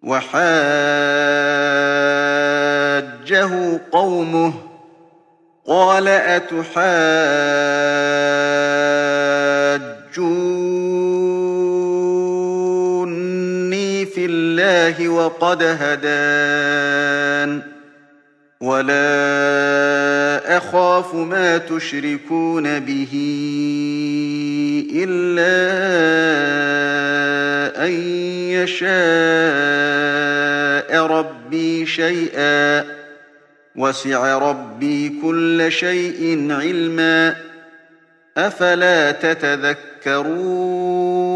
وحاجه قومه قال أتحاجوني في الله وقد هدان ولا أخاف ما تشركون به إلا أن يشاء ربي شيئا وسع ربي كل شيء علما أفلا تتذكرون